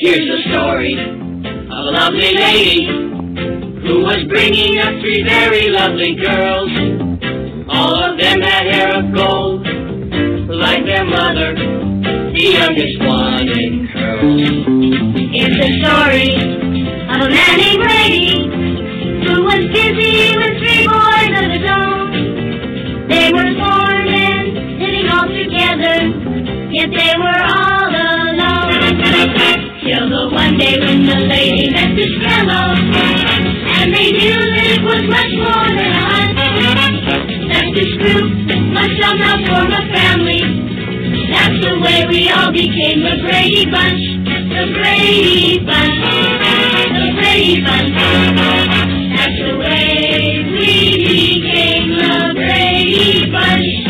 Here's the story of a lovely lady who was bringing up three very lovely girls. All of them had hair of gold, like their mother, the youngest one in curls. It's the story of a man named Brady who was busy with three boys of his own. They were four men sitting all together, yet they were all alone. Till the one day when the lady met this fellow, and they knew that it was much more than a hunt, that this group must somehow form a family. That's the way we all became the Brady Bunch, the Brady Bunch, the Brady Bunch. That's the way we became the Brady Bunch.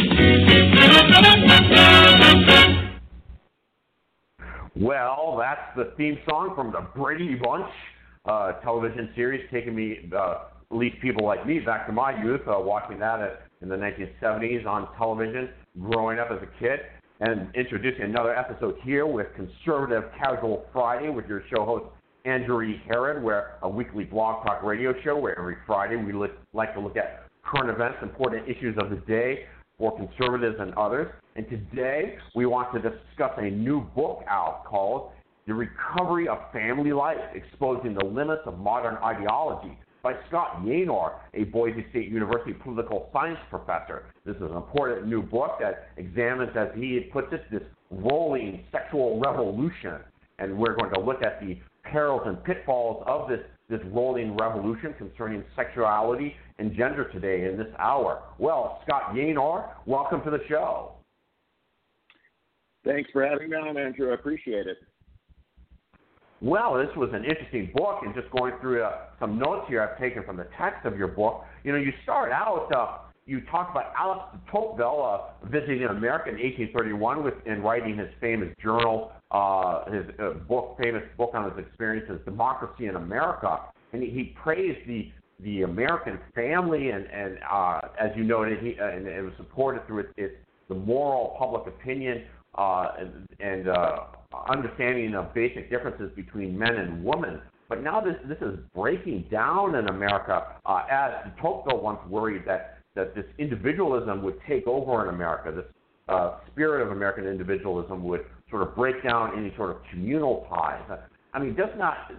Well, that's the theme song from the Brady Bunch television series, taking me, at least people like me, back to my youth, watching that in the 1970s on television, growing up as a kid, and introducing another episode here with Conservative Casual Friday with your show host, Andrew E. Herod, where a weekly blog talk radio show where every Friday we like to look at current events, important issues of the day for conservatives and others. And today we want to discuss a new book out called The Recovery of Family Life, Exposing the Limits of Modern Ideology by Scott Yaynor, a Boise State University political science professor. This is an important new book that examines, as he puts it, this rolling sexual revolution. And we're going to look at the perils and pitfalls of this rolling revolution concerning sexuality and gender today in this hour. Well, Scott Yaynor, welcome to the show. Thanks for having me on, Andrew. I appreciate it. Well, this was an interesting book, and just going through some notes here I've taken from the text of your book. You know, you start out, you talk about Alex Tocqueville visiting America in 1831 and writing his famous journal, his famous book on his experiences, Democracy in America. And he praised the American family, and as you noted, and it was supported through the moral public opinion and understanding of basic differences between men and women. But now this is breaking down in America, as Tocqueville once worried that this individualism would take over in America. This spirit of American individualism would sort of break down any sort of communal ties. I mean, the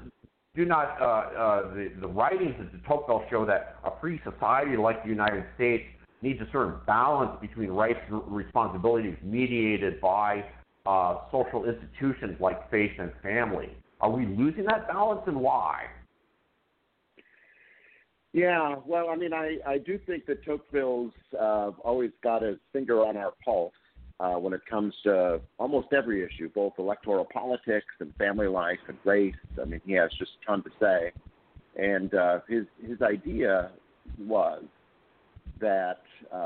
writings of Tocqueville show that a free society like the United States needs a sort of balance between rights and responsibilities mediated by social institutions like faith and family. Are we losing that balance, and why? Yeah, well, I mean, I do think that Tocqueville's always got his finger on our pulse when it comes to almost every issue, both electoral politics and family life and race. I mean, he has just a ton to say. And his idea was that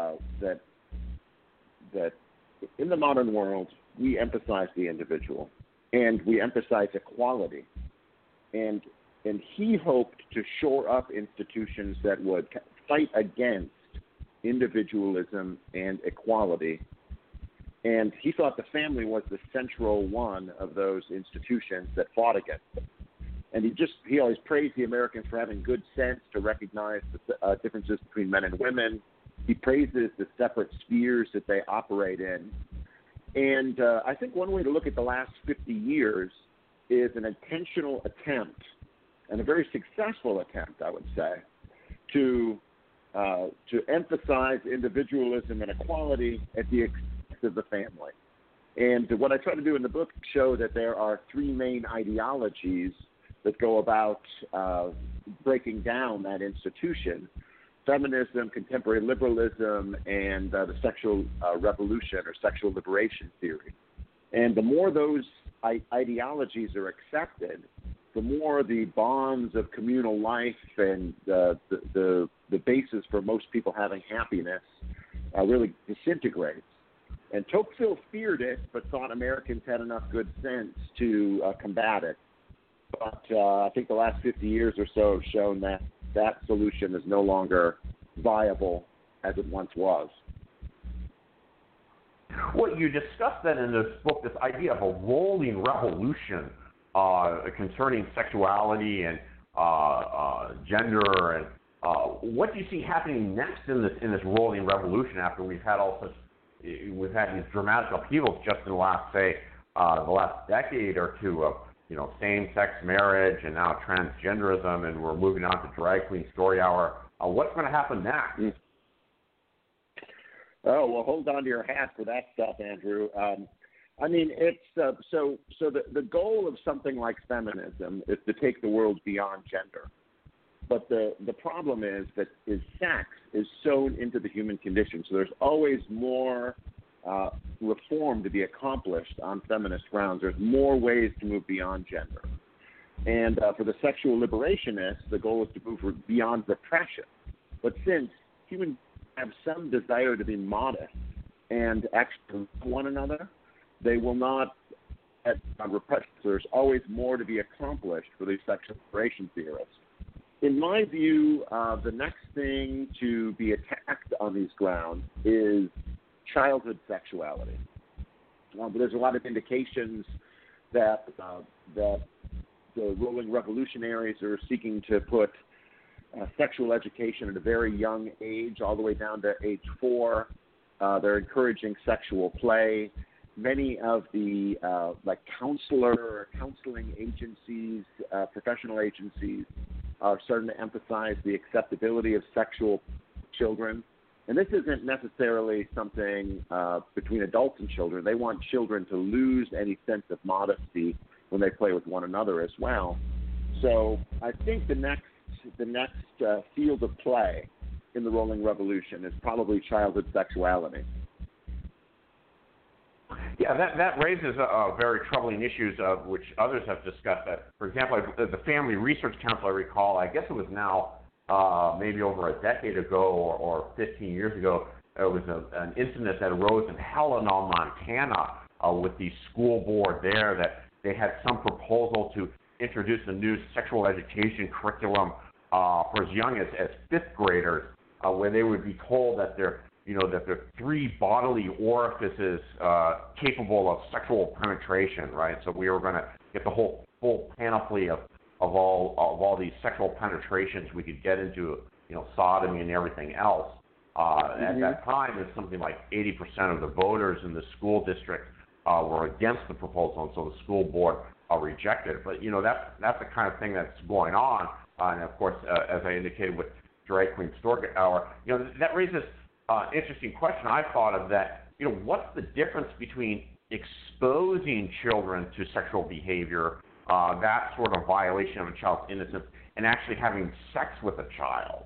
in the modern world, we emphasize the individual and we emphasize equality. And he hoped to shore up institutions that would fight against individualism and equality. And he thought the family was the central one of those institutions that fought against them. And he always praised the Americans for having good sense to recognize the differences between men and women. He praises the separate spheres that they operate in. And I think one way to look at the last 50 years is an intentional attempt, and a very successful attempt, I would say, to emphasize individualism and equality at the expense of the family. And what I try to do in the book is show that there are three main ideologies that go about breaking down that institution: feminism, contemporary liberalism, and the sexual revolution or sexual liberation theory. And the more those ideologies are accepted, the more the bonds of communal life and the basis for most people having happiness really disintegrates. And Tocqueville feared it, but thought Americans had enough good sense to combat it. But I think the last 50 years or so have shown that that solution is no longer viable as it once was. Well, you discussed that in this book, this idea of a rolling revolution. concerning sexuality and gender, and what do you see happening next in this rolling revolution after we've had these dramatic upheavals just in the last the last decade or two of same-sex marriage and now transgenderism, and we're moving on to Drag Queen Story Hour. What's going to happen next? Oh, well, hold on to your hat for that stuff, Andrew. I mean, it's so the goal of something like feminism is to take the world beyond gender. But the problem is that sex is sewn into the human condition. So there's always more reform to be accomplished on feminist grounds. There's more ways to move beyond gender. And for the sexual liberationists, the goal is to move beyond repression. But since humans have some desire to be modest and actually love one another, they will not repress. There's always more to be accomplished for these sexual liberation theorists. In my view, the next thing to be attacked on these grounds is childhood sexuality. There's a lot of indications that the ruling revolutionaries are seeking to put sexual education at a very young age, all the way down to age 4. They're encouraging sexual play. Many of the counseling agencies, professional agencies, are starting to emphasize the acceptability of sexual children. And this isn't necessarily something between adults and children. They want children to lose any sense of modesty when they play with one another as well. So I think the next field of play in the rolling revolution is probably childhood sexuality. Yeah, that raises very troubling issues which others have discussed. For example, the Family Research Council, I recall, I guess it was now maybe over a decade ago or 15 years ago, there was an incident that arose in Helena, Montana, with the school board there, that they had some proposal to introduce a new sexual education curriculum for as young as 5th graders, where they would be told that there are 3 bodily orifices capable of sexual penetration, right? So we were going to get the full panoply of all these sexual penetrations we could get into, sodomy and everything else. At that time, it's something like 80% of the voters in the school district were against the proposal, and so the school board rejected it. But that's the kind of thing that's going on, and of course, as I indicated with Drag Queen Story Hour, that raises interesting question I thought of, that, what's the difference between exposing children to sexual behavior, that sort of violation of a child's innocence, and actually having sex with a child?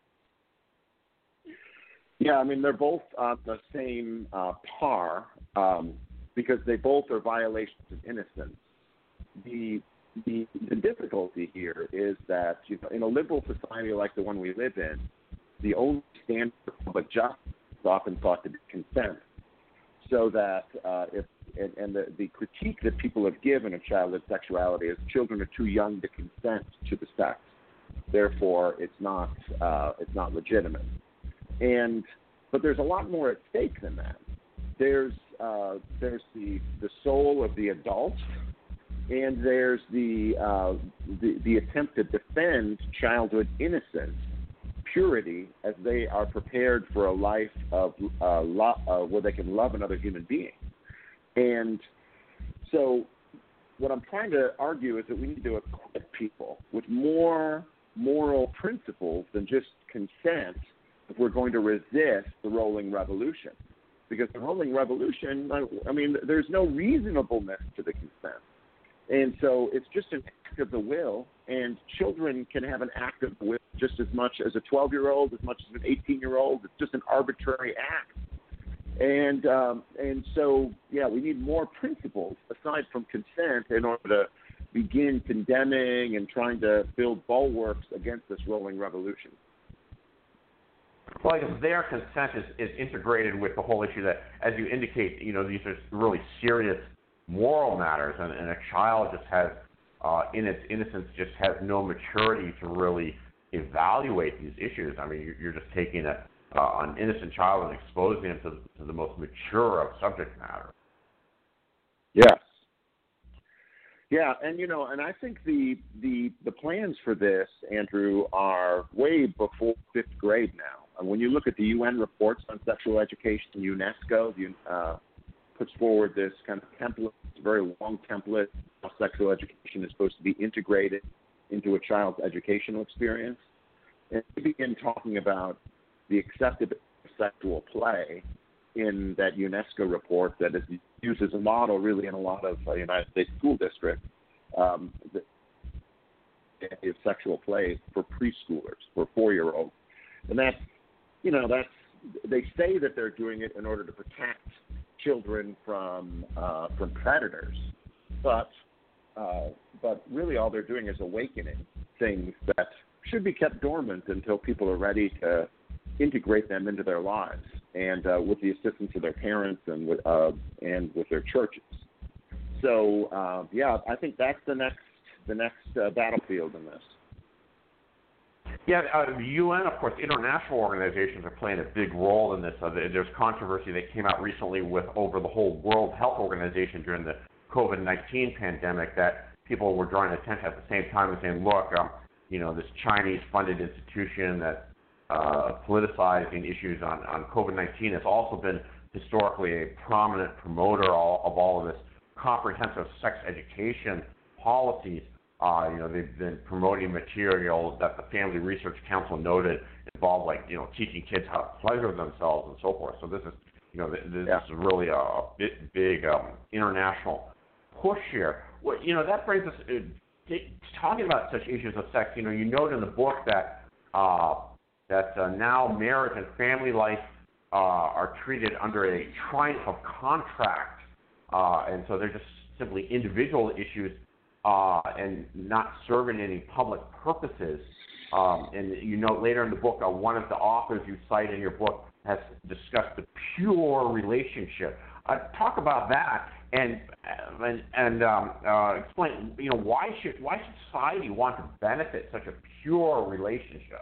Yeah, I mean, they're both the same par because they both are violations of innocence. The difficulty here is that in a liberal society like the one we live in, the only standard for public justice is often thought to be consent. So that the critique that people have given of childhood sexuality is children are too young to consent to the sex, therefore it's not legitimate. But there's a lot more at stake than that. There's the soul of the adult, and there's the attempt to defend childhood innocence, purity, as they are prepared for a life of where they can love another human being. And so what I'm trying to argue is that we need to equip people with more moral principles than just consent if we're going to resist the rolling revolution. Because the rolling revolution, I mean, there's no reasonableness to the consent. And so it's just an act of the will, and children can have an act of the will just as much as a 12-year-old, as much as an 18-year-old. It's just an arbitrary act. And so, yeah, we need more principles aside from consent in order to begin condemning and trying to build bulwarks against this rolling revolution. Well, I guess their consent is integrated with the whole issue that, as you indicate, these are really serious moral matters, and a child just has, in its innocence, just has no maturity to really evaluate these issues. I mean, you're just taking an innocent child and exposing him to the most mature of subject matter. Yes. Yeah, and and I think the plans for this, Andrew, are way before fifth grade now. And when you look at the UN reports on sexual education, UNESCO puts forward this kind of template, it's a very long template, how sexual education is supposed to be integrated into a child's educational experience. And they begin talking about the acceptance of sexual play in that UNESCO report that is used as a model really in a lot of United States school districts. Is sexual play for preschoolers, for 4-year-olds. And that's they say that they're doing it in order to protect children from predators, but really all they're doing is awakening things that should be kept dormant until people are ready to integrate them into their lives, and with the assistance of their parents and with their churches. So I think that's the next battlefield in this. Yeah, the UN, of course, international organizations are playing a big role in this. There's controversy that came out recently over the whole World Health Organization during the COVID-19 pandemic that people were drawing attention at the same time and saying, look, this Chinese-funded institution that's politicizing issues on COVID-19 has also been historically a prominent promoter of all of this comprehensive sex education policies. They've been promoting material that the Family Research Council noted involved, teaching kids how to pleasure themselves and so forth. So this is, this is really a big international push here. Well, that brings us talking about such issues of sex. You note in the book that now marriage and family life are treated under a triumph of contract, and so they're just simply individual issues and not serving any public purposes. And you note later in the book, one of the authors you cite in your book has discussed the pure relationship. Talk about that and explain. Why should society want to benefit such a pure relationship?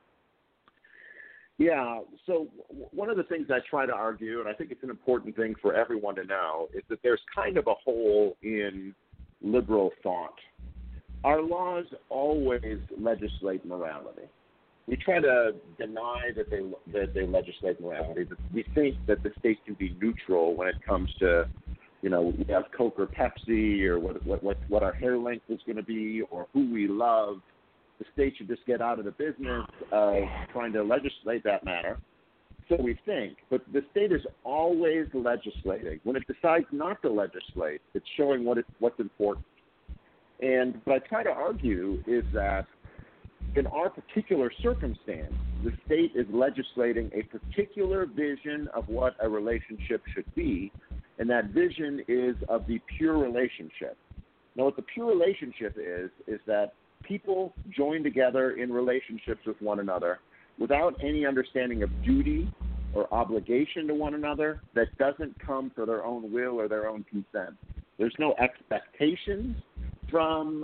Yeah, so one of the things I try to argue, and I think it's an important thing for everyone to know, is that there's kind of a hole in liberal thought. Our laws always legislate morality. We try to deny that they legislate morality. We think that the state can be neutral when it comes to, we have Coke or Pepsi, or what our hair length is going to be, or who we love. The state should just get out of the business of trying to legislate that matter. So we think, but the state is always legislating. When it decides not to legislate, it's showing what's important. And what I try to argue is that in our particular circumstance, the state is legislating a particular vision of what a relationship should be, and that vision is of the pure relationship. Now, what the pure relationship is that people join together in relationships with one another without any understanding of duty or obligation to one another that doesn't come for their own will or their own consent. There's no expectations from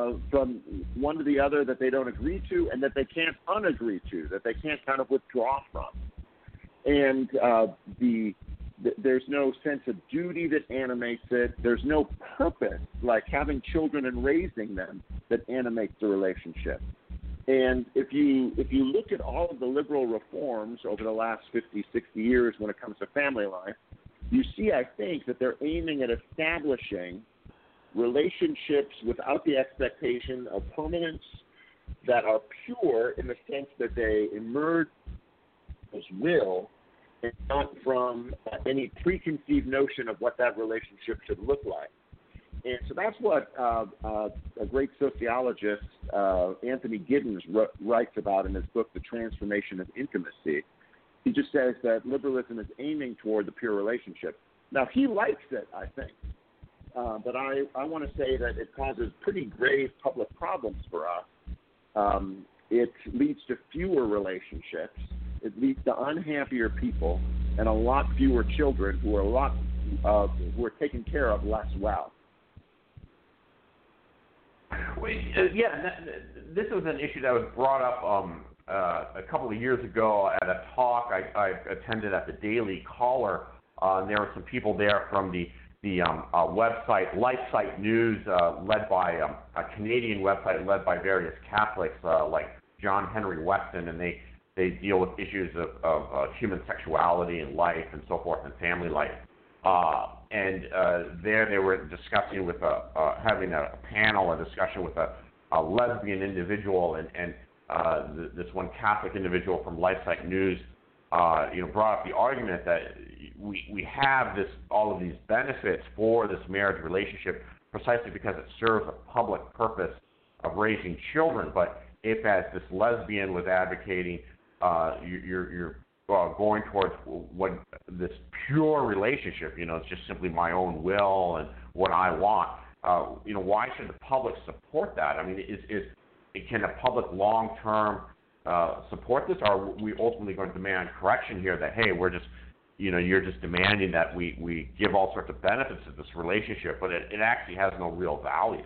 one to the other that they don't agree to and that they can't unagree to, that they can't kind of withdraw from. And there's no sense of duty that animates it. There's no purpose, like having children and raising them, that animates the relationship. And if you look at all of the liberal reforms over the last 50, 60 years when it comes to family life, you see, I think, that they're aiming at establishing relationships without the expectation of permanence that are pure in the sense that they emerge as will and not from any preconceived notion of what that relationship should look like. And so that's what a great sociologist, Anthony Giddens, writes about in his book, The Transformation of Intimacy. He just says that liberalism is aiming toward the pure relationship. Now, he likes it, I think. But I want to say that it causes pretty grave public problems for us. It leads to fewer relationships. It leads to unhappier people and a lot fewer children who are taken care of less well. This was an issue that was brought up a couple of years ago at a talk I attended at the Daily Caller. And there were some people there from the website, LifeSite News, led by a Canadian website led by various Catholics like John Henry Weston, and they deal with issues of human sexuality and life and so forth and family life. And there they were discussing with having a panel, a discussion with a lesbian individual, and this one Catholic individual from LifeSite News, brought up the argument that we have all of these benefits for this marriage relationship precisely because it serves a public purpose of raising children. But if, as this lesbian was advocating, you're going towards what this pure relationship, it's just simply my own will and what I want. Why should the public support that? I mean, can the public long-term support this, or are we ultimately going to demand correction here that, hey, we're just, you're just demanding that we give all sorts of benefits to this relationship, but it actually has no real value?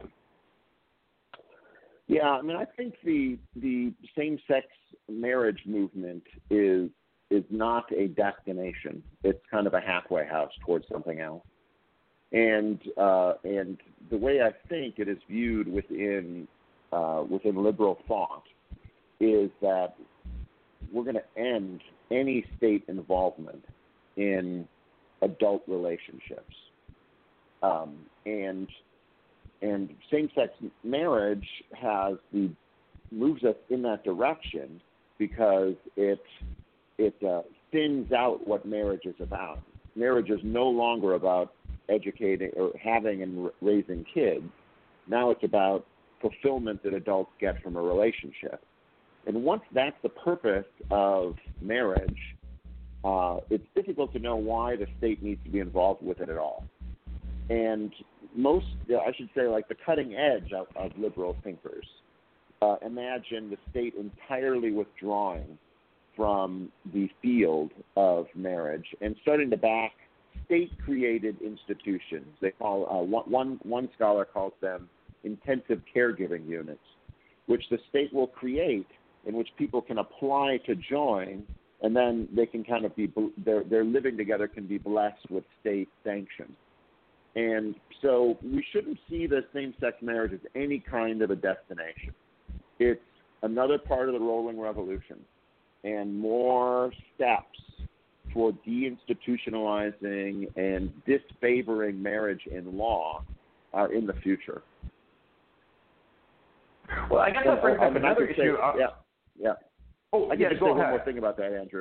Yeah, I mean, I think the same-sex marriage movement is not a destination. It's kind of a halfway house towards something else. And the way I think it is viewed within liberal thought is that we're going to end any state involvement in adult relationships. And same-sex marriage moves us in that direction because it thins out what marriage is about. Marriage is no longer about educating or having and raising kids. Now it's about fulfillment that adults get from a relationship. And once that's the purpose of marriage, it's difficult to know why the state needs to be involved with it at all. And I should say, like the cutting edge of liberal thinkers, imagine the state entirely withdrawing from the field of marriage and starting to back state-created institutions. They call one scholar calls them intensive caregiving units, which the state will create, in which people can apply to join, and then they can kind of be their living together can be blessed with state sanction. And so we shouldn't see the same-sex marriage as any kind of a destination. It's another part of the rolling revolution, and more steps toward deinstitutionalizing and disfavoring marriage in law are in the future. Well, I guess that brings up another issue. Yeah. Oh, I yeah, just go say ahead. one more thing about that, Andrew.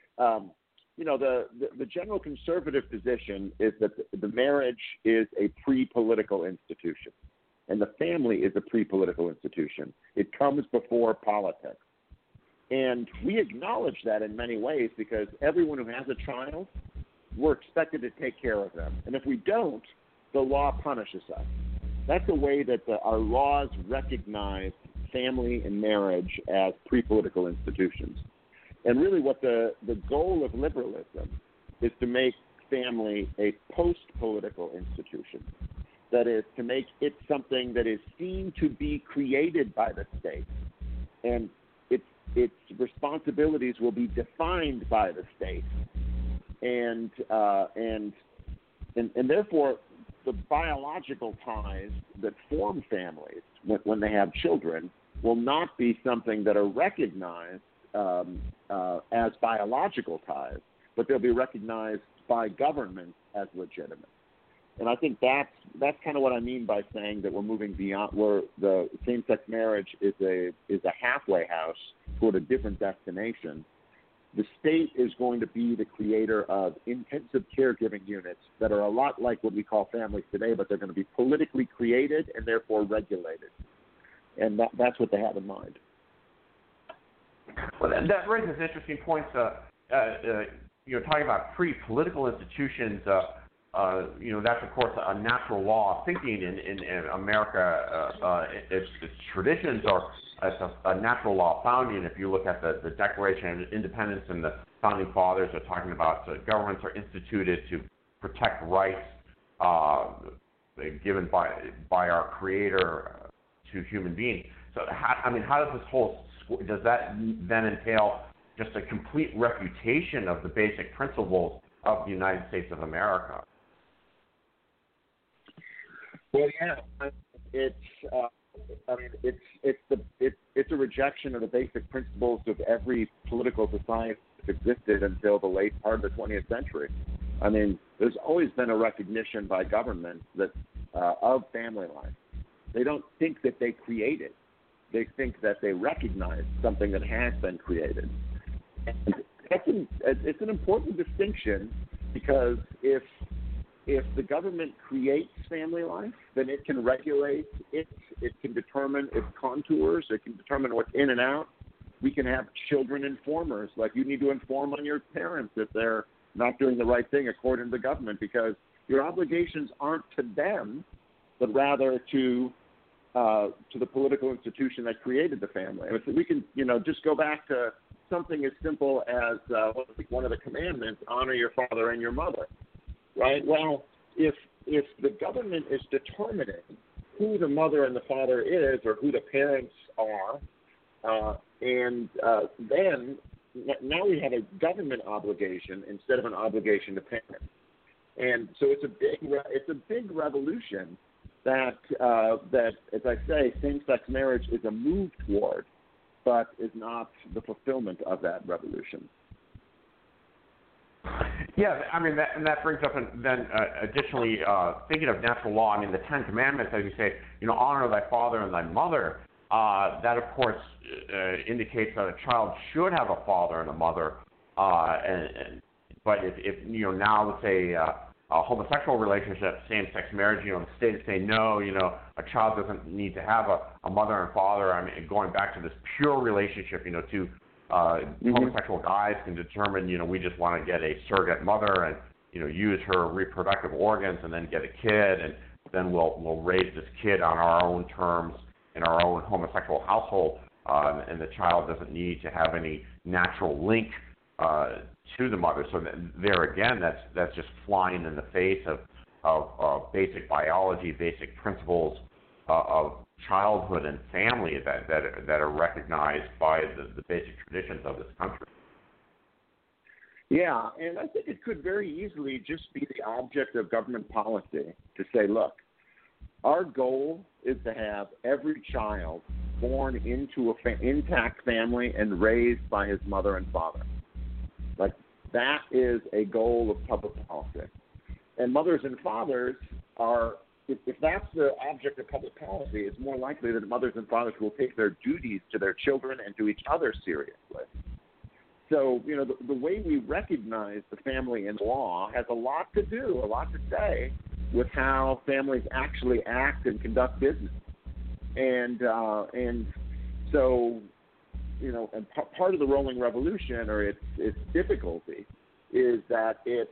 The general conservative position is that the marriage is a pre-political institution, and the family is a pre-political institution. It comes before politics. And we acknowledge that in many ways because everyone who has a child, we're expected to take care of them. And if we don't, the law punishes us. That's a way that our laws recognize family and marriage as pre-political institutions. And really what the goal of liberalism is to make family a post-political institution. That is, to make it something that is seen to be created by the state. And its responsibilities will be defined by the state. And therefore, the biological ties that form families when they have children will not be something that are recognized as biological ties, but they'll be recognized by government as legitimate. And I think that's kind of what I mean by saying that we're moving beyond where the same-sex marriage is a halfway house toward a different destination. The state is going to be the creator of intensive caregiving units that are a lot like what we call families today, but they're going to be politically created and therefore regulated. And that's what they have in mind. Well, that raises interesting points. Talking about pre-political institutions, that's, of course, a natural law of thinking in America. Its traditions are a natural law of founding. If you look at the Declaration of Independence and the Founding Fathers are talking about governments are instituted to protect rights given by our Creator to human beings. So, how does that then entail just a complete refutation of the basic principles of the United States of America? Well, yeah, it's. I mean, it's a rejection of the basic principles of every political society that's existed until the late part of the 20th century. I mean, there's always been a recognition by government that of family life. They don't think that they create it. They think that they recognize something that has been created. And it's an important distinction, because if the government creates family life, then it can regulate it. It can determine its contours. It can determine what's in and out. We can have children informers, like you need to inform on your parents if they're not doing the right thing according to the government, because your obligations aren't to them, but rather to the political institution that created the family. And if we can, just go back to something as simple as one of the commandments: honor your father and your mother. Right? Well, if the government is determining who the mother and the father is, or who the parents are, then now we have a government obligation instead of an obligation to parents. And so it's a big revolution that, as I say, same-sex marriage is a move toward, but is not the fulfillment of that revolution. Yeah, I mean, that brings up, additionally, thinking of natural law. I mean, the Ten Commandments, as you say, honor thy father and thy mother. That, of course, indicates that a child should have a father and a mother. But if now, let's say a homosexual relationship, same-sex marriage, the state is saying no, a child doesn't need to have a mother and father. I mean, going back to this pure relationship, two homosexual guys can determine, we just want to get a surrogate mother and, use her reproductive organs and then get a kid, and then we'll raise this kid on our own terms in our own homosexual household, and the child doesn't need to have any natural link to the mother. So there again, that's just flying in the face of basic biology, basic principles of childhood and family that are recognized by the basic traditions of this country. Yeah, and I think it could very easily just be the object of government policy to say, look, our goal is to have every child born into an intact family and raised by his mother and father. Like, that is a goal of public policy. And mothers and fathers are, if that's the object of public policy, it's more likely that mothers and fathers will take their duties to their children and to each other seriously. So, the way we recognize the family in law has a lot to say with how families actually act and conduct business. And so, and part of the rolling revolution, or its difficulty, is that it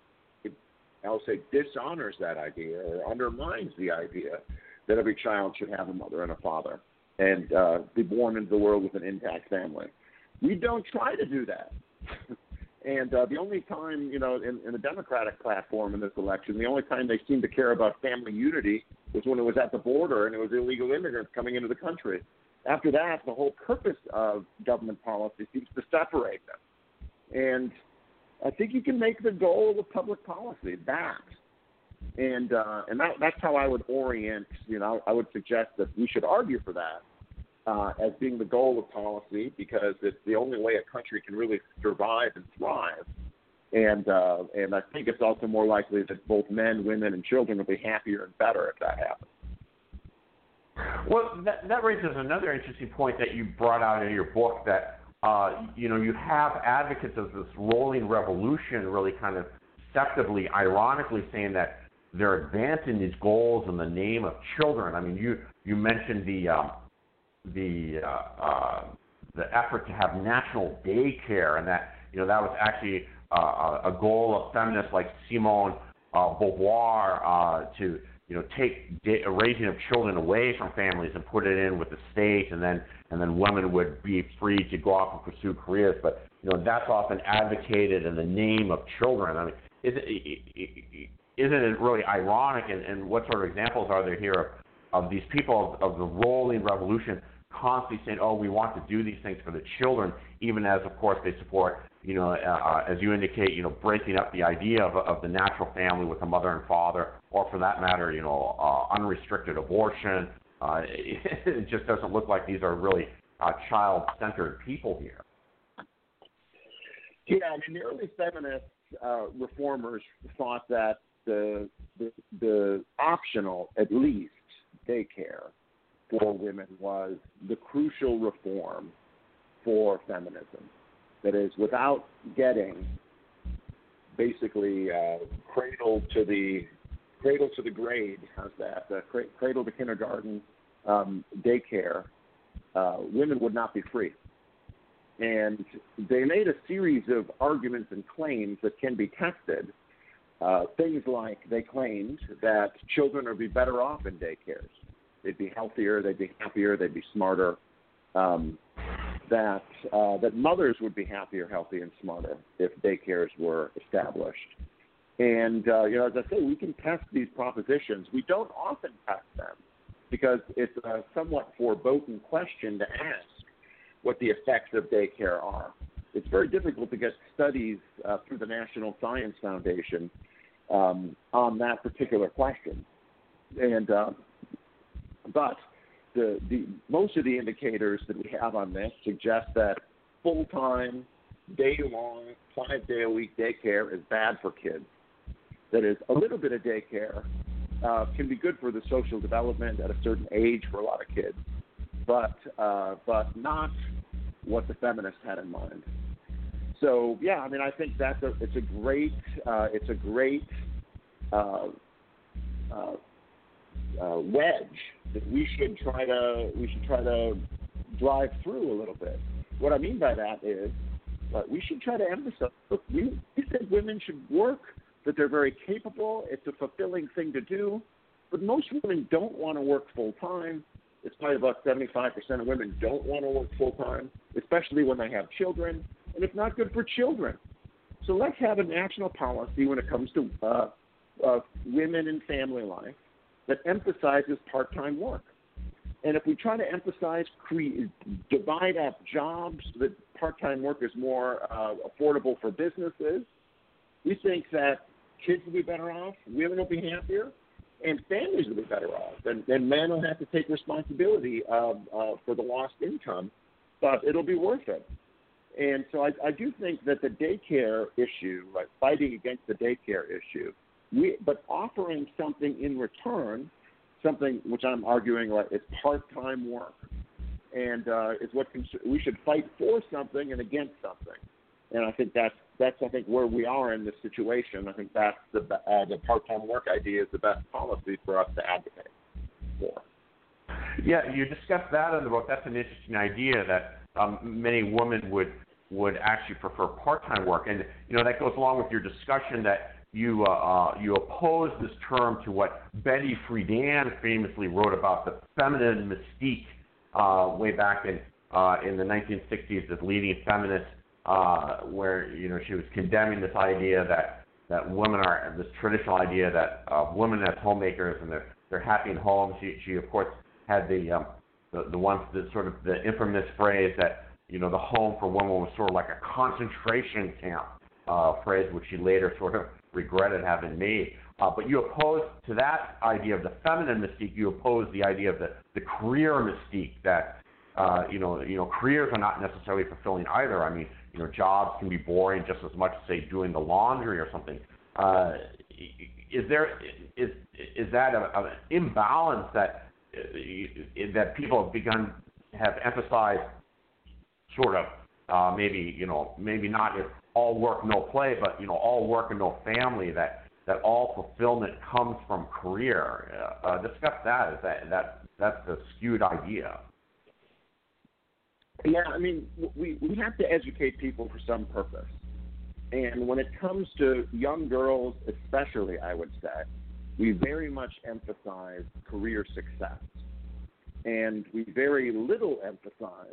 I'll say dishonors that idea or undermines the idea that every child should have a mother and a father and be born into the world with an intact family. We don't try to do that. And the only time, in the Democratic platform in this election, the only time they seemed to care about family unity was when it was at the border and it was illegal immigrants coming into the country. After that, the whole purpose of government policy seems to separate them. And I think you can make the goal of public policy that. And that's how I would orient, I would suggest that we should argue for that as being the goal of policy, because it's the only way a country can really survive and thrive. And I think it's also more likely that both men, women, and children will be happier and better if that happens. Well, that raises another interesting point that you brought out in your book, that you have advocates of this rolling revolution really kind of deceptively, ironically saying that they're advancing these goals in the name of children. I mean, you mentioned the effort to have national daycare, and that that was actually a goal of feminists like Simone Beauvoir to take raising of children away from families and put it in with the state, and then women would be free to go off and pursue careers. But that's often advocated in the name of children. I mean, isn't it really ironic? And what sort of examples are there here of these people of the rolling revolution constantly saying, oh, we want to do these things for the children, even as, of course, they support, as you indicate, breaking up the idea of the natural family with a mother and father, or for that matter, unrestricted abortion. It just doesn't look like these are really child-centered people here. Yeah, I mean, the early feminist reformers thought that the optional, at least, daycare for women was the crucial reform for feminism. That is, without getting basically cradle to the grade, how's that? Cradle to kindergarten daycare, women would not be free. And they made a series of arguments and claims that can be tested. Things like they claimed that children would be better off in daycares. They'd be healthier, they'd be happier, they'd be smarter. That mothers would be happier, healthy, and smarter if daycares were established. And as I say, we can test these propositions. We don't often test them because it's a somewhat foreboding question to ask what the effects of daycare are. It's very difficult to get studies through the National Science Foundation on that particular question. And but the most of the indicators that we have on this suggest that full-time, day-long, 5-day-a-week daycare is bad for kids. That is, a little bit of daycare can be good for the social development at a certain age for a lot of kids, but not what the feminists had in mind. So yeah, I mean, I think it's a great wedge that we should try to drive through a little bit. What I mean by that is we should try to emphasize. Look, we think women should work, that they're very capable. It's a fulfilling thing to do, but most women don't want to work full time. It's probably about 75% of women don't want to work full time, especially when they have children, and it's not good for children. So let's have a national policy when it comes to women and family life that emphasizes part-time work. And if we try to emphasize, divide up jobs so that part-time work is more affordable for businesses, we think that kids will be better off, women will be happier, and families will be better off. And men will have to take responsibility for the lost income, but it'll be worth it. And so I do think that the daycare issue, like fighting against the daycare issue, but offering something in return, something which I'm arguing like it's part-time work, and is what we should fight for something and against something. And I think that's I think where we are in this situation. I think that's the part-time work idea is the best policy for us to advocate for. Yeah, you discussed that in the book. That's an interesting idea that many women would actually prefer part-time work, and that goes along with your discussion that you oppose this term to what Betty Friedan famously wrote about the feminine mystique way back in the 1960s as leading feminist, where she was condemning this idea that women are this traditional idea that women as homemakers and they're happy in homes. She of course had the sort of the infamous phrase that the home for women was sort of like a concentration camp, phrase which she later sort of regretted having made. But you oppose to that idea of the feminine mystique. You oppose the idea of the career mystique that careers are not necessarily fulfilling either. I mean, jobs can be boring just as much as say doing the laundry or something. Is that an imbalance that people have emphasized sort of maybe not if all work no play, but all work and no family, that all fulfillment comes from career. Discuss that. That's a skewed idea. Yeah, I mean, we have to educate people for some purpose. And when it comes to young girls especially, I would say, we very much emphasize career success. And we very little emphasize,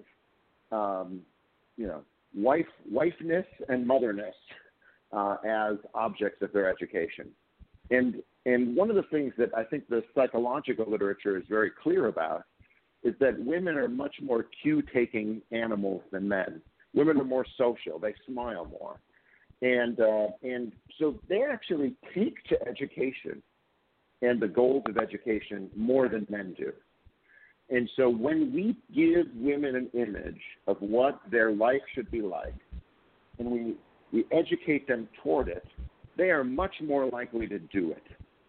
wifeness and motherness as objects of their education. And one of the things that I think the psychological literature is very clear about is that women are much more cue-taking animals than men. Women are more social. They smile more. And so they actually take to education and the goals of education more than men do. And so when we give women an image of what their life should be like, and we educate them toward it, they are much more likely to do it.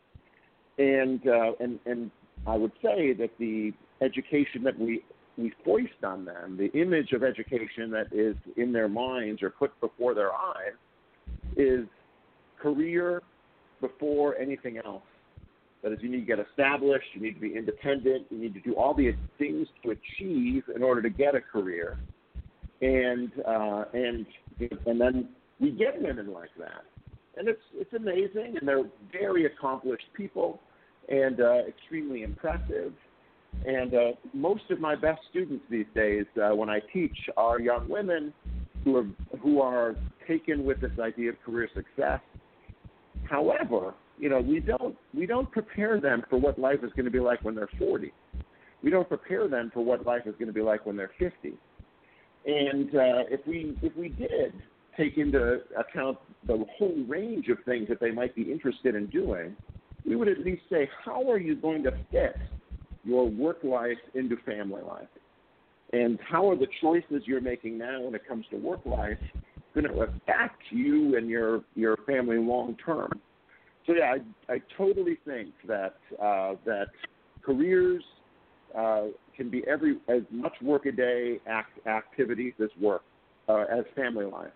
And I would say that the education that we foist on them, the image of education that is in their minds or put before their eyes, is career before anything else. That is, you need to get established, you need to be independent, you need to do all the things to achieve in order to get a career. And then we get women like that. And it's amazing, and they're very accomplished people and extremely impressive. And most of my best students these days, when I teach, are young women who are taken with this idea of career success. However, we don't prepare them for what life is going to be like when they're 40. We don't prepare them for what life is going to be like when they're 50. And if we did take into account the whole range of things that they might be interested in doing, we would at least say, how are you going to fit your work life into family life? And how are the choices you're making now when it comes to work life going to affect you and your family long term? So yeah, I totally think that careers can be as much work-a-day activities as work, as family life,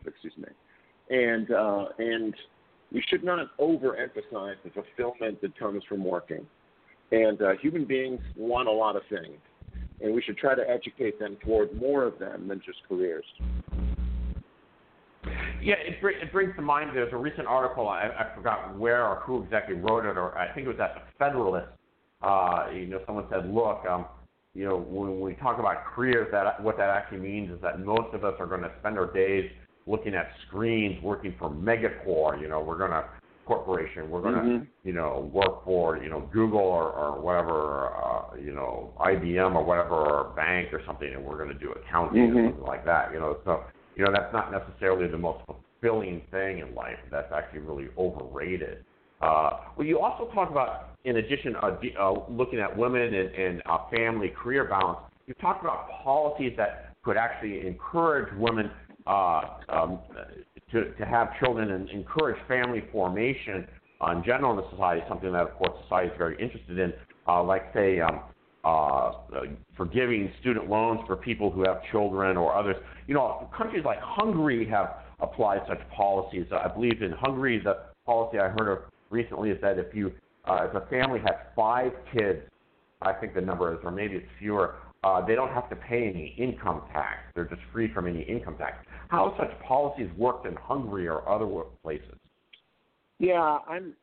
and we should not overemphasize the fulfillment that comes from working. And human beings want a lot of things, and we should try to educate them toward more of them than just careers. Yeah, it brings to mind, there's a recent article, I forgot where or who exactly wrote it, or I think it was at the Federalist. Someone said, look, when we talk about careers, what that actually means is that most of us are going to spend our days looking at screens, working for Megacorp. We're going to corporation. We're going to, work for, Google or whatever, IBM or whatever, or a bank or something, and we're going to do accounting or something like that. So that's not necessarily the most fulfilling thing in life. That's actually really overrated. Well, you also talk about, in addition, looking at women and family career balance, you talked about policies that could actually encourage women to have children and encourage family formation in general in the society, something that, of course, society is very interested in, like, say, forgiving student loans for people who have children or others. Countries like Hungary have applied such policies. I believe in Hungary, the policy I heard of recently is that if a family has 5 kids, I think the number is, or maybe it's fewer, they don't have to pay any income tax. They're just free from any income tax. How have such policies worked in Hungary or other places? Yeah,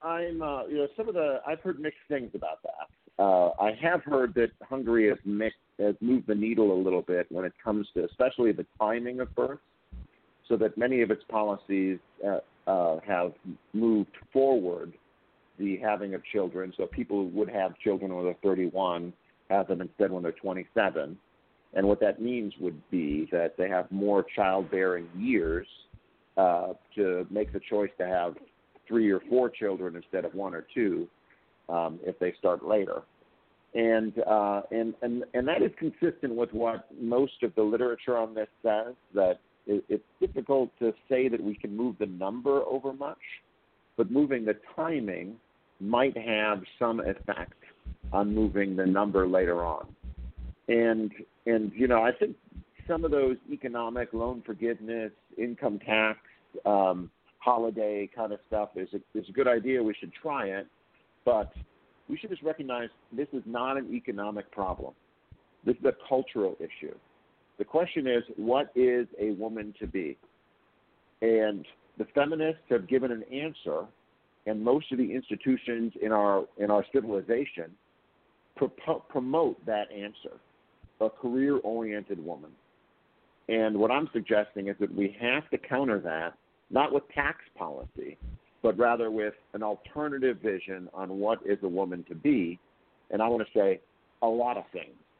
I've heard mixed things about that. I have heard that Hungary has moved the needle a little bit when it comes to especially the timing of birth, so that many of its policies have moved forward the having of children. So people who would have children when they're 31 have them instead when they're 27. And what that means would be that they have more childbearing years to make the choice to have 3 or 4 children instead of 1 or 2 if they start later. And that is consistent with what most of the literature on this says, that it's difficult to say that we can move the number over much, but moving the timing might have some effect on moving the number later on. And I think some of those economic loan forgiveness, income tax, holiday kind of stuff is a good idea. We should try it, but we should just recognize this is not an economic problem. This is a cultural issue. The question is, what is a woman to be? And the feminists have given an answer, and most of the institutions in our civilization promote that answer, a career-oriented woman. And what I'm suggesting is that we have to counter that, not with tax policy, but rather with an alternative vision on what is a woman to be. And I want to say a lot of things.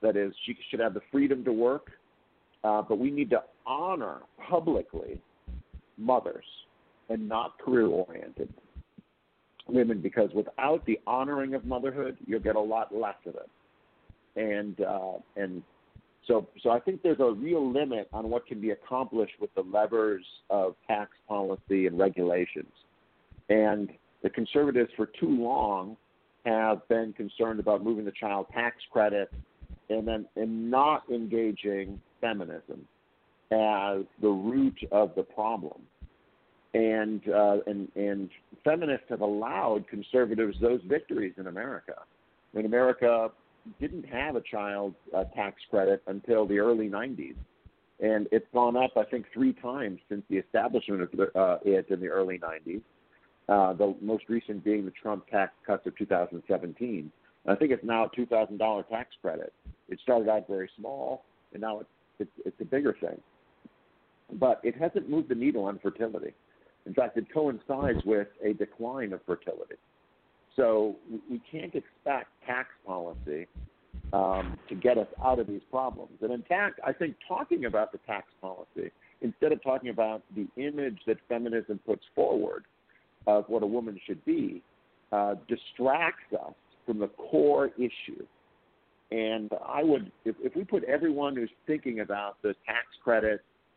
That is, she should have the freedom to work, but we need to honor publicly mothers and not career-oriented women, because without the honoring of motherhood, you'll get a lot less of it. And so I think there's a real limit on what can be accomplished with the levers of tax policy and regulations. And the conservatives for too long have been concerned about moving the child tax credit and not engaging feminism as the root of the problem. And feminists have allowed conservatives those victories in America. When America didn't have a child tax credit until the early 90s. And it's gone up, I think, 3 times since the establishment of it in the early 90s, the most recent being the Trump tax cuts of 2017. And I think it's now a $2,000 tax credit. It started out very small, and now it's a bigger thing. But it hasn't moved the needle on fertility. In fact, it coincides with a decline of fertility. So we can't expect tax policy to get us out of these problems. And in fact, I think talking about the tax policy, instead of talking about the image that feminism puts forward of what a woman should be, distracts us from the core issue. And I would, if we put everyone who's thinking about the tax credit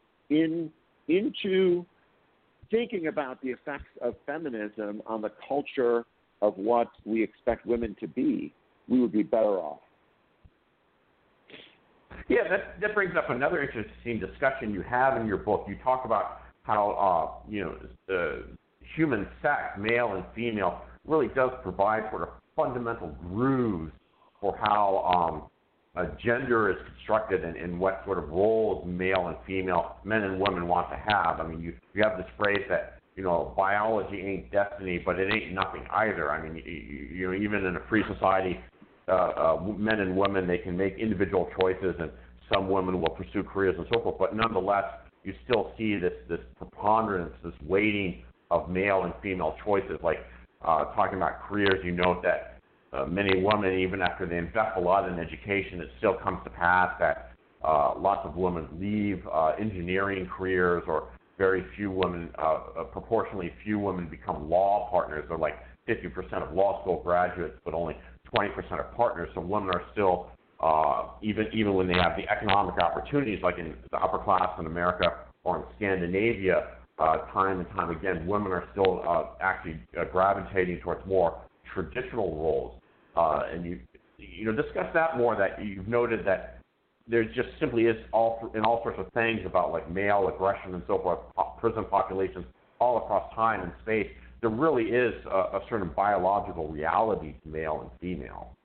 into thinking about the effects of feminism on the culture of what we expect women to be, we would be better off. Yeah, that brings up another interesting discussion you have in your book. You talk about how the human sex, male and female, really does provide sort of fundamental grooves for how gender is constructed and what sort of roles male and female, men and women want to have. I mean, you have this phrase that, biology ain't destiny, but it ain't nothing either. I mean, even in a free society, men and women, they can make individual choices, and some women will pursue careers and so forth. But nonetheless, you still see this preponderance, this weighting of male and female choices. Like talking about careers, you note that many women, even after they invest a lot in education, it still comes to pass that lots of women leave engineering careers, or very few women, proportionally few women become law partners. They're like 50% of law school graduates, but only 20% are partners. So women are still, even when they have the economic opportunities, like in the upper class in America or in Scandinavia, time and time again, women are still actually gravitating towards more traditional roles. And you discuss that more, that you've noted that there just simply is all sorts of things about like male aggression and so forth, prison populations all across time and space. There really is a certain biological reality to male and female.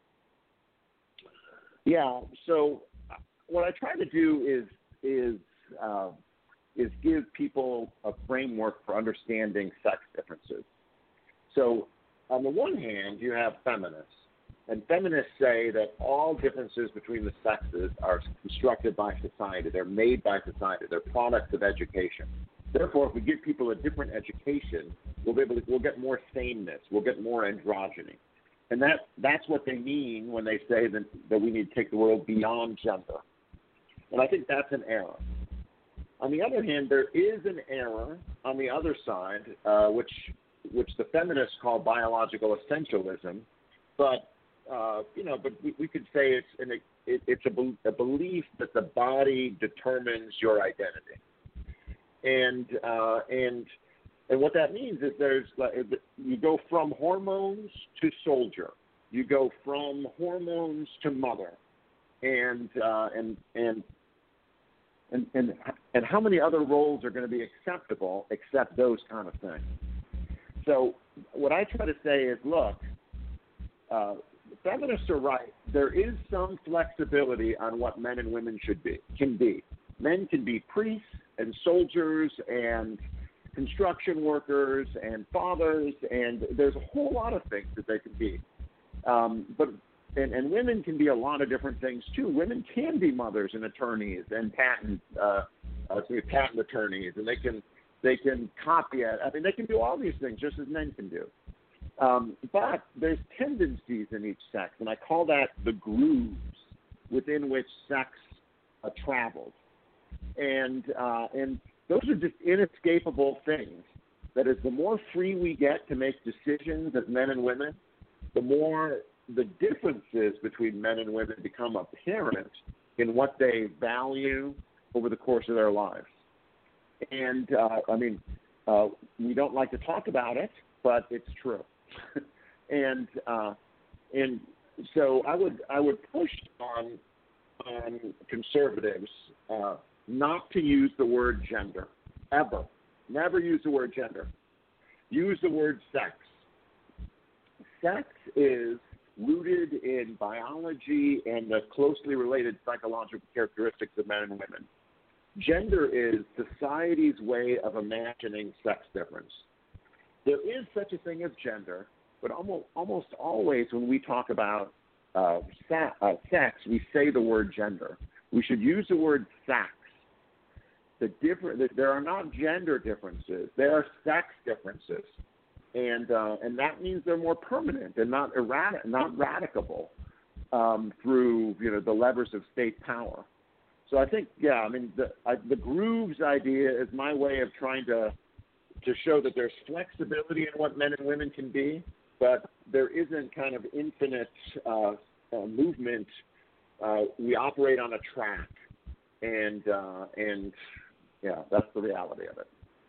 Yeah. So what I try to do is give people a framework for understanding sex differences. So on the one hand, you have feminists. And feminists say that all differences between the sexes are constructed by society. They're made by society. They're products of education. Therefore, if we give people a different education, we'll get more sameness. We'll get more androgyny. And that's what they mean when they say that we need to take the world beyond gender. And I think that's an error. On the other hand, there is an error on the other side, which the feminists call biological essentialism, but we could say it's a belief that the body determines your identity, and what that means is you go from hormones to soldier, you go from hormones to mother, and how many other roles are going to be acceptable except those kind of things. So what I try to say is, look, feminists are right. There is some flexibility on what men and women can be. Men can be priests and soldiers and construction workers and fathers, and there's a whole lot of things that they can be. But women can be a lot of different things too. Women can be mothers and attorneys and patent attorneys, and they can copy it. I mean, they can do all these things just as men can do. But there's tendencies in each sex, and I call that the grooves. within which sex travels. And those are just inescapable things. That is, the more free we get to make decisions as men and women, the more the differences between men and women become apparent in what they value over the course of their lives. And, we don't like to talk about it, but it's true. and so I would push on conservatives not to use the word gender, ever. Never use the word gender. Use the word sex. Sex is rooted in biology and the closely related psychological characteristics of men and women. Gender is society's way of imagining sex difference. There is such a thing as gender, but almost always when we talk about sex, we say the word gender. We should use the word sex. There are not gender differences. There are sex differences, and that means they're more permanent and not radicable through the levers of state power. So I think the grooves idea is my way of trying to show that there's flexibility in what men and women can be, but there isn't kind of infinite movement. We operate on a track, and that's the reality of it.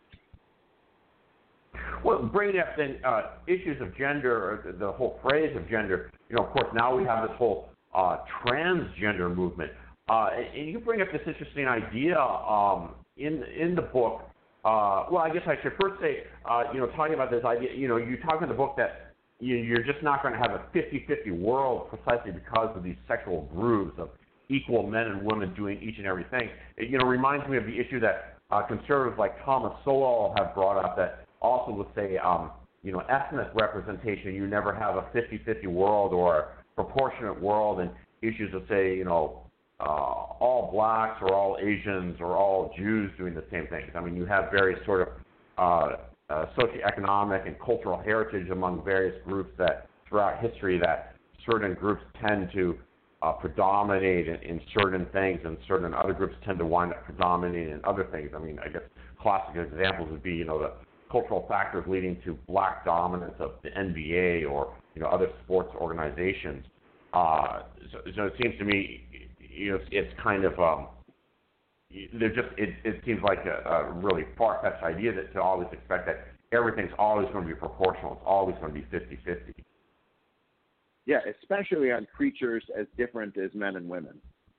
Well, bringing up then issues of gender, or the whole phrase of gender, of course, now we have this whole transgender movement. And you bring up this interesting idea in the book. Well, I guess I should first say, talking about this idea, you talk in the book that you're just not going to have a 50-50 world precisely because of these sexual grooves of equal men and women doing each and everything. It reminds me of the issue that conservatives like Thomas Sowell have brought up, that also would say, ethnic representation. You never have a 50-50 world or a proportionate world, and issues of, say, all blacks or all Asians or all Jews doing the same things. I mean, you have various sort of socioeconomic and cultural heritage among various groups that throughout history that certain groups tend to predominate in certain things, and certain other groups tend to wind up predominating in other things. I mean, I guess classic examples would be, the cultural factors leading to black dominance of the NBA or, other sports organizations. So it seems to me, it's kind of, it seems like a really far-fetched idea to always expect that everything's always going to be proportional. It's always going to be 50-50. Yeah, especially on creatures as different as men and women.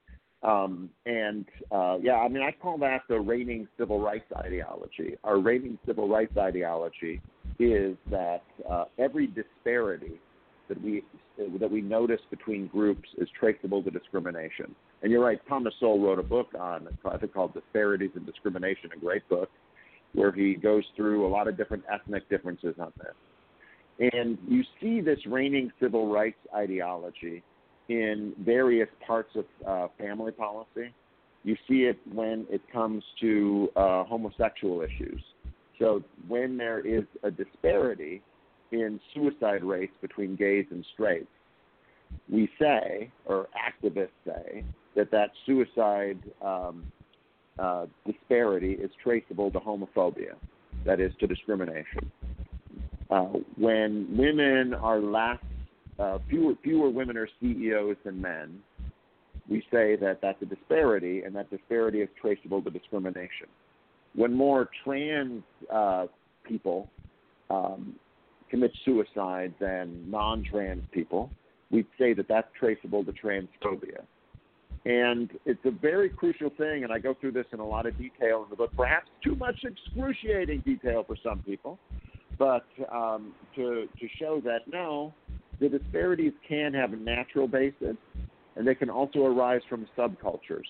I call that the reigning civil rights ideology. Our reigning civil rights ideology is that every disparity that we notice between groups is traceable to discrimination. And you're right, Thomas Sowell wrote a book on, I think, called Disparities and Discrimination, a great book, where he goes through a lot of different ethnic differences on this. And you see this reigning civil rights ideology in various parts of family policy. You see it when it comes to homosexual issues. So when there is a disparity in suicide rates between gays and straights, we say, or activists say, that suicide disparity is traceable to homophobia, that is, to discrimination. When women are fewer women are CEOs than men, we say that that's a disparity, and that disparity is traceable to discrimination. When more trans people commit suicide than non-trans people, we'd say that that's traceable to transphobia. And it's a very crucial thing, and I go through this in a lot of detail in the book, perhaps too much excruciating detail for some people, but to show that, no, the disparities can have a natural basis, and they can also arise from subcultures.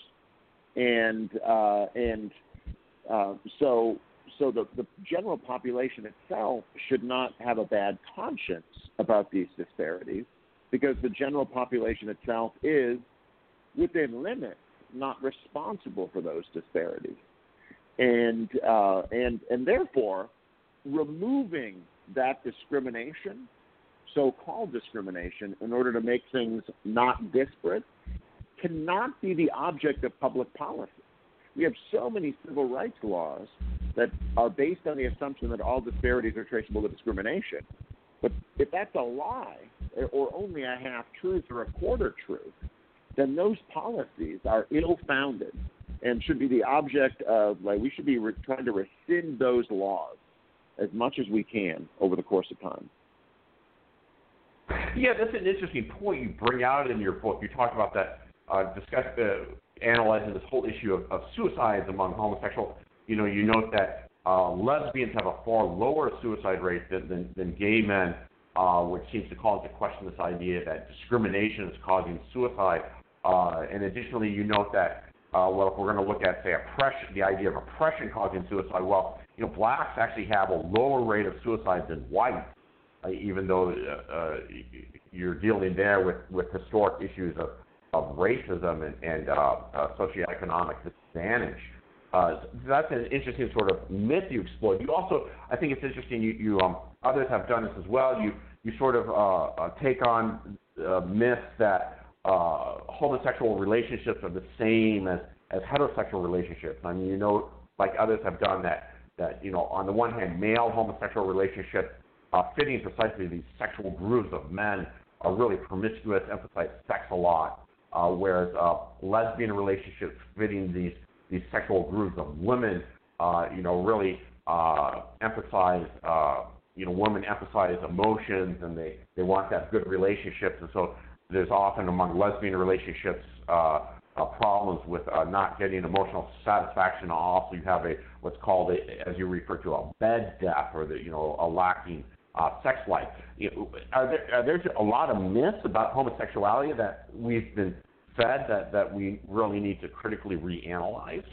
So the general population itself should not have a bad conscience about these disparities, because the general population itself is, within limits, not responsible for those disparities. And therefore, removing that discrimination, so-called discrimination, in order to make things not disparate, cannot be the object of public policy. We have so many civil rights laws that are based on the assumption that all disparities are traceable to discrimination. But if that's a lie, or only a half-truth or a quarter-truth, then those policies are ill-founded and should be the object of, like, we should be trying to rescind those laws as much as we can over the course of time. Yeah, that's an interesting point you bring out in your book. You talk about that, analyzing this whole issue of suicides among homosexuals. You note that lesbians have a far lower suicide rate than gay men, which seems to call into question this idea that discrimination is causing suicide. And additionally, you note that, if we're going to look at, say, oppression, the idea of oppression causing suicide, blacks actually have a lower rate of suicide than whites, even though you're dealing there with historic issues of racism and socioeconomic disadvantage. That's an interesting sort of myth you explore. You also, I think it's interesting, you others have done this as well, you sort of take on myths that homosexual relationships are the same as heterosexual relationships. I mean, like others have done that on the one hand, male homosexual relationships fitting precisely these sexual grooves of men are really promiscuous, emphasize sex a lot, whereas lesbian relationships fitting these sexual grooves of women, really emphasize, women emphasize emotions and they want that good relationships, and so there's often among lesbian relationships problems with not getting emotional satisfaction. Also, you have what's called, as you refer to, a bed death, or a lacking sex life. Are there a lot of myths about homosexuality that we've been fed that we really need to critically reanalyze?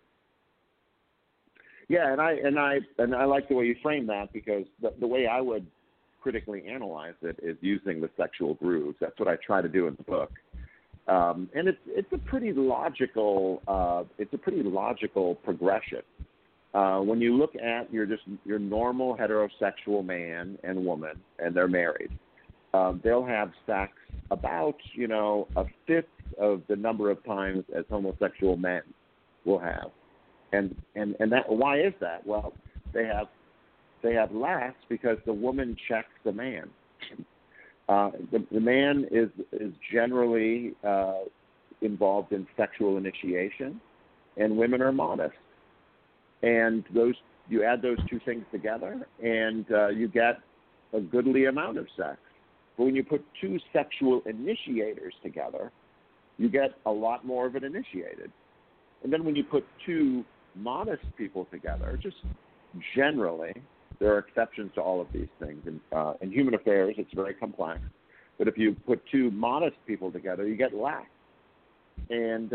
Yeah, and I like the way you frame that, because the way I would critically analyze it is using the sexual grooves. That's what I try to do in the book, and it's a pretty logical progression. When you look at your normal heterosexual man and woman, and they're married, they'll have sex about a fifth of the number of times as homosexual men will have, and that, why is that? Well, they have less because the woman checks the man. The man is generally involved in sexual initiation, and women are modest. And you add those two things together, and you get a goodly amount of sex. But when you put two sexual initiators together, you get a lot more of it initiated. And then when you put two modest people together, just generally, there are exceptions to all of these things. In human affairs, it's very complex. But if you put two modest people together, you get less. And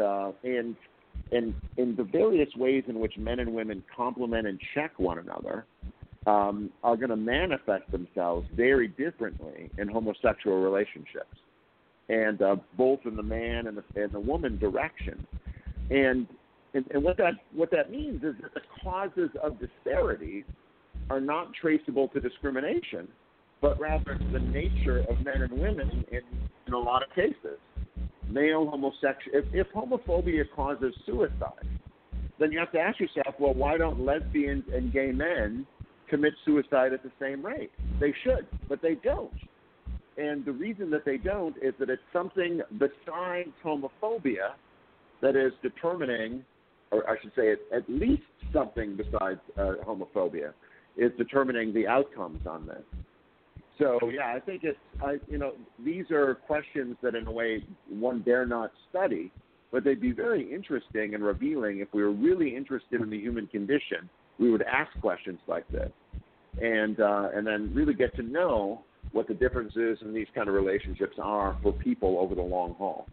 in the various ways in which men and women complement and check one another are going to manifest themselves very differently in homosexual relationships, and both in the man and the woman direction. And what that means is that the causes of disparities are not traceable to discrimination, but rather to the nature of men and women in a lot of cases. Male homosexual. If homophobia causes suicide, then you have to ask yourself, well, why don't lesbians and gay men commit suicide at the same rate? They should, but they don't. And the reason that they don't is that it's something besides homophobia that is determining, or I should say at least something besides homophobia is determining the outcomes on this. So, yeah, I think these are questions that in a way one dare not study, but they'd be very interesting and revealing. If we were really interested in the human condition, we would ask questions like this and then really get to know what the differences in these kind of relationships are for people over the long haul.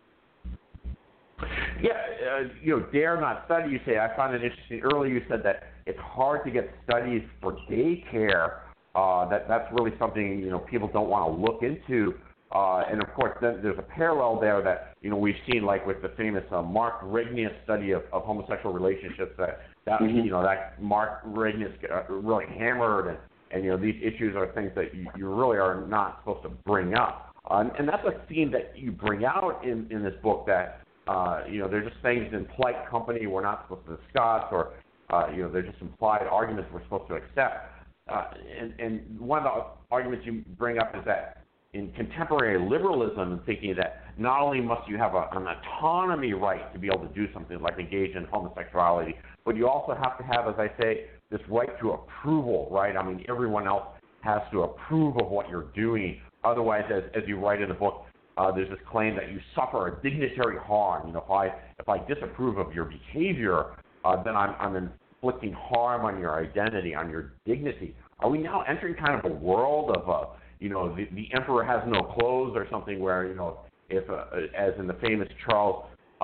Yeah, dare not study, you say. I found it interesting. Earlier you said that it's hard to get studies for daycare. That's really something, people don't want to look into. And, of course, then there's a parallel there that, we've seen, like with the famous Mark Regnius study of homosexual relationships that Mark Regnius really hammered. And these issues are things that you really are not supposed to bring up. And that's a theme that you bring out in this book, that they're just things in polite company we're not supposed to discuss, or they're just implied arguments we're supposed to accept. And one of the arguments you bring up is that in contemporary liberalism, and thinking that not only must you have an autonomy right to be able to do something like engage in homosexuality, but you also have to have, as I say, this right to approval, right? I mean, everyone else has to approve of what you're doing. Otherwise, as you write in the book, there's this claim that you suffer a dignitary harm. If I disapprove of your behavior, then I'm inflicting harm on your identity, on your dignity. Are we now entering kind of a world of the emperor has no clothes or something, where if as in the famous Charles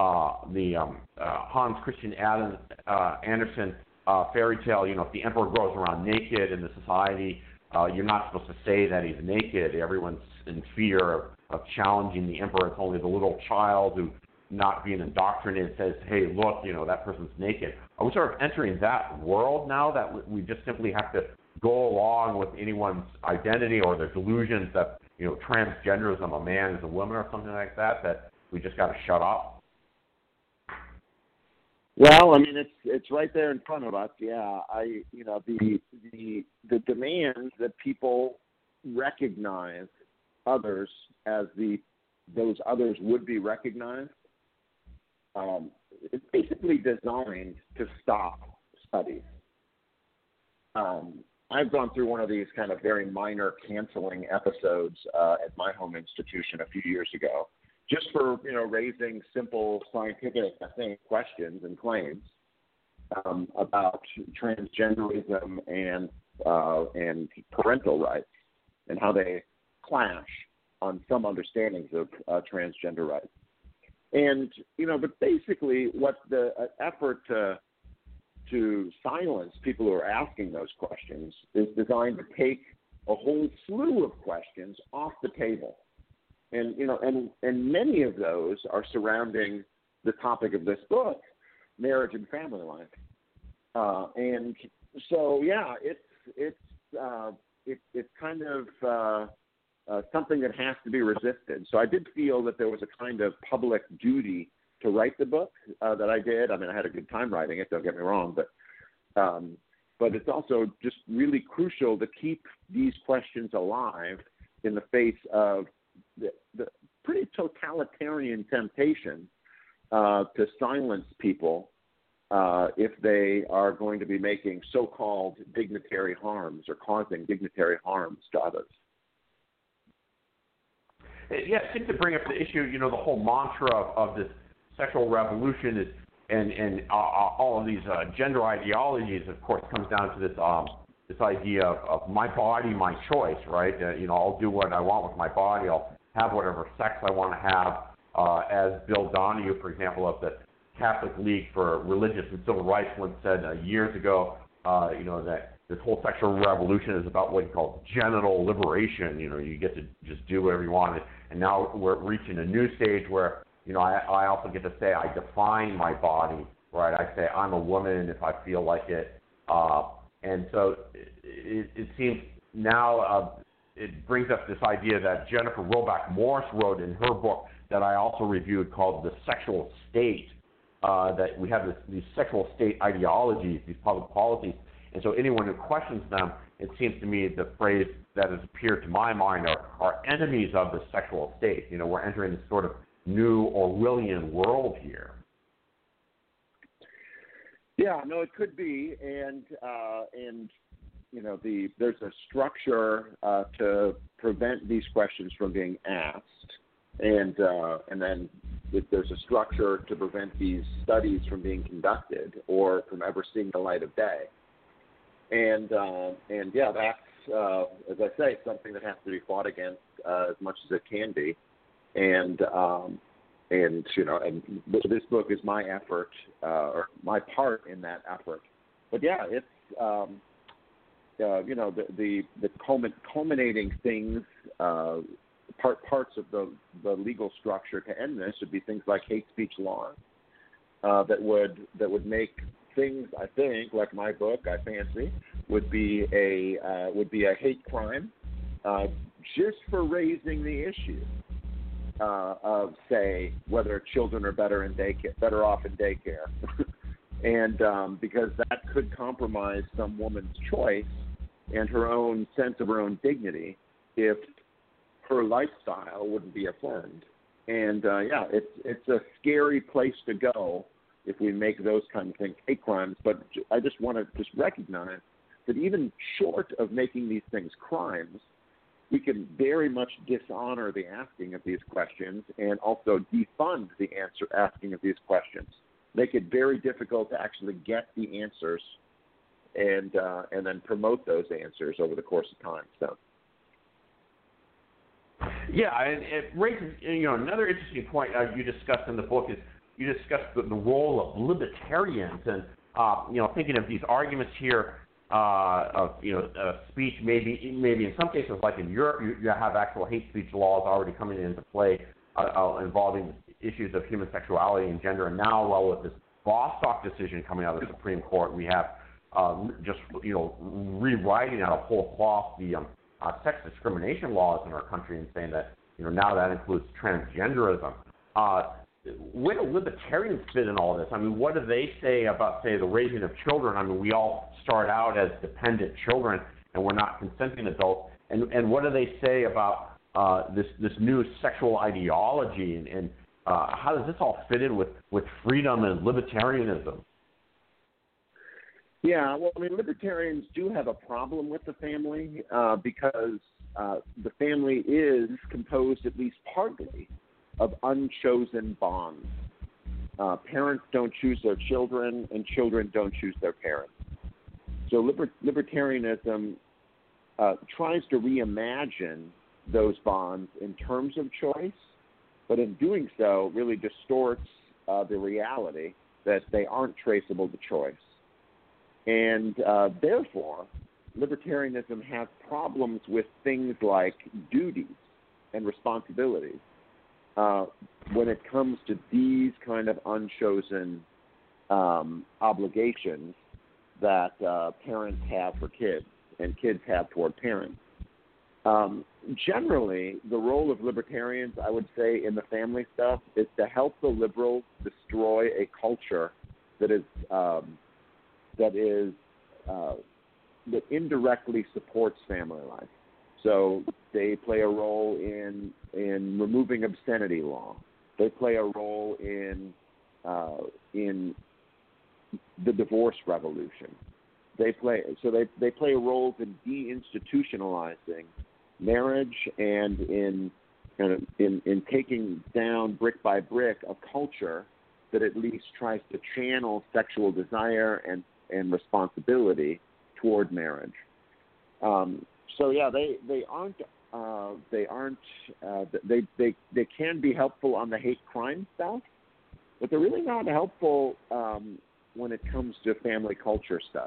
Hans Christian Andersen fairy tale, if the emperor goes around naked in the society, you're not supposed to say that he's naked. Everyone's in fear of challenging the emperor. It's only the little child who, not being indoctrinated, says, hey, look, that person's naked. Are we sort of entering that world now, that we just simply have to go along with anyone's identity or their delusions that, transgenderism, a man is a woman or something like that, that we just got to shut up? Well, I mean, it's right there in front of us. Yeah, the demands that people recognize others as those others would be recognized. It's basically designed to stop studies. I've gone through one of these kind of very minor canceling episodes at my home institution a few years ago, just for raising simple scientific, questions and claims about transgenderism and parental rights, and how they clash on some understandings of transgender rights. And but basically, what the effort to silence people who are asking those questions is designed to take a whole slew of questions off the table. And and many of those are surrounding the topic of this book, marriage and family life. And so, yeah, it's kind of something that has to be resisted. So I did feel that there was a kind of public duty to write the book that I did. I mean, I had a good time writing it, don't get me wrong, but it's also just really crucial to keep these questions alive in the face of the pretty totalitarian temptation to silence people if they are going to be making so-called dignitary harms or causing dignitary harms to others. Yeah, it seems to bring up the issue, the whole mantra of this sexual revolution is, and all of these gender ideologies, of course, comes down to this idea of my body, my choice, right? I'll do what I want with my body. I'll have whatever sex I want to have. As Bill Donahue, for example, of the Catholic League for Religious and Civil Rights once said years ago, that this whole sexual revolution is about what he called genital liberation. You get to just do whatever you want. And now we're reaching a new stage where, I also get to say I define my body, right? I say I'm a woman if I feel like it. And so it seems now it brings up this idea that Jennifer Roback Morris wrote in her book that I also reviewed, called The Sexual State, that we have these sexual state ideologies, these public policies. And so anyone who questions them, it seems to me the phrase that has appeared to my mind are enemies of the sexual state. We're entering this sort of new Orwellian world here. Yeah, no, it could be, and there's a structure to prevent these questions from being asked, and then there's a structure to prevent these studies from being conducted or from ever seeing the light of day. And yeah, that's as I say, something that has to be fought against as much as it can be. And this book is my effort, or my part in that effort. But yeah, it's the culminating things, parts of the legal structure to end this would be things like hate speech laws that would make things, I think, like my book, I fancy, would be a hate crime just for raising the issue. of, say, whether children are better off in daycare, and because that could compromise some woman's choice and her own sense of her own dignity if her lifestyle wouldn't be affirmed. And it's a scary place to go if we make those kind of things hate crimes. But I just want to recognize that even short of making these things crimes, we can very much dishonor the asking of these questions and also defund the asking of these questions. Make it very difficult to actually get the answers and then promote those answers over the course of time. So. Yeah, it raises another interesting point you discussed in the book is you discussed the role of libertarians and thinking of these arguments here of speech maybe in some cases like in Europe you have actual hate speech laws already coming into play involving issues of human sexuality and gender, and now with this Bostock decision coming out of the Supreme Court we have just rewriting out of whole cloth the sex discrimination laws in our country and saying that now that includes transgenderism. Where do libertarians fit in all this? I mean, what do they say about, say, the raising of children? I mean, we all start out as dependent children and we're not consenting adults. And what do they say about this new sexual ideology and how does this all fit in with freedom and libertarianism? Yeah, well, I mean, libertarians do have a problem with the family because the family is composed at least partly of unchosen bonds. Parents don't choose their children, and children don't choose their parents. So libertarianism tries to reimagine those bonds in terms of choice, but in doing so really distorts the reality that they aren't traceable to choice. And therefore, libertarianism has problems with things like duties and responsibilities when it comes to these kind of unchosen obligations that parents have for kids and kids have toward parents. Generally, the role of libertarians, I would say, in the family stuff is to help the liberals destroy a culture that indirectly supports family life. So they play a role in removing obscenity law. They play a role in the divorce revolution. They play roles in deinstitutionalizing marriage and in taking down brick by brick a culture that at least tries to channel sexual desire and responsibility toward marriage. They can be helpful on the hate crime stuff, but they're really not helpful when it comes to family culture stuff.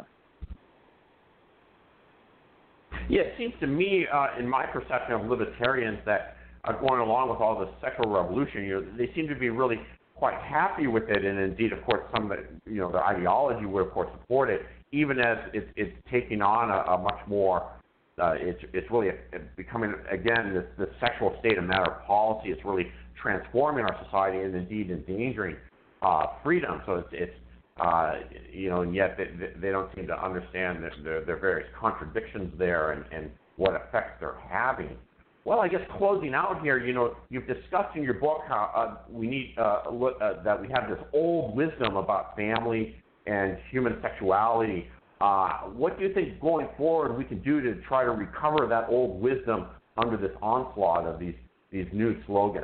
Yeah, it seems to me, in my perception of libertarians, that going along with all the sexual revolution, they seem to be really quite happy with it, and indeed, of course, some of their ideology would, of course, support it, even as it's taking on a much more, it's really becoming, again, the sexual state a matter of policy. It's really transforming our society and indeed endangering freedom. So and yet they don't seem to understand their various contradictions there and what effects they're having. Well, I guess closing out here, you've discussed in your book how we need that we have this old wisdom about family and human sexuality. What do you think going forward we can do to try to recover that old wisdom under this onslaught of these new slogans?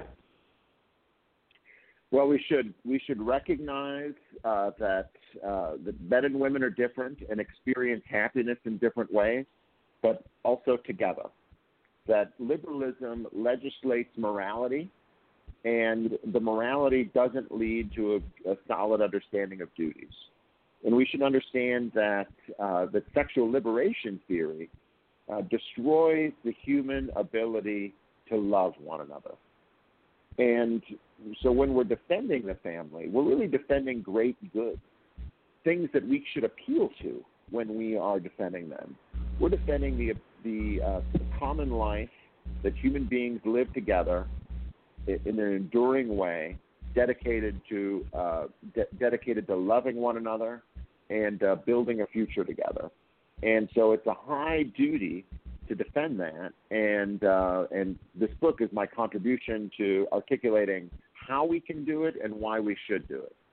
Well, we should recognize that men and women are different and experience happiness in different ways, but also together. That liberalism legislates morality, and the morality doesn't lead to a solid understanding of duties. And we should understand that the sexual liberation theory destroys the human ability to love one another. And so when we're defending the family, we're really defending great good, things that we should appeal to when we are defending them. We're defending the common life that human beings live together in an enduring way, dedicated to loving one another and building a future together. And so it's a high duty to defend that. And this book is my contribution to articulating how we can do it and why we should do it.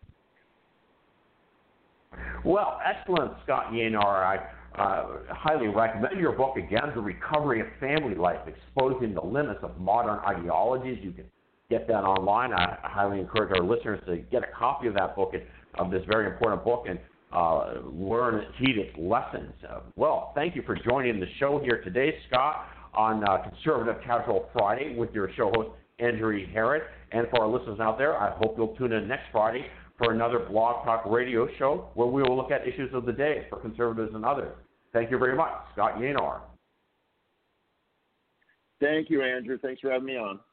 Well, excellent, Scott Yanar. I highly recommend your book again, The Recovery of Family Life, Exposing the Limits of Modern Ideologies. You can get that online. I highly encourage our listeners to get a copy of that book, of this very important book, and learn, heed its lessons. Well, thank you for joining the show here today, Scott, on Conservative Casual Friday with your show host, Andrew Herod. And for our listeners out there, I hope you'll tune in next Friday for another Blog Talk Radio show where we will look at issues of the day for conservatives and others. Thank you very much, Scott Yanar. Thank you, Andrew. Thanks for having me on.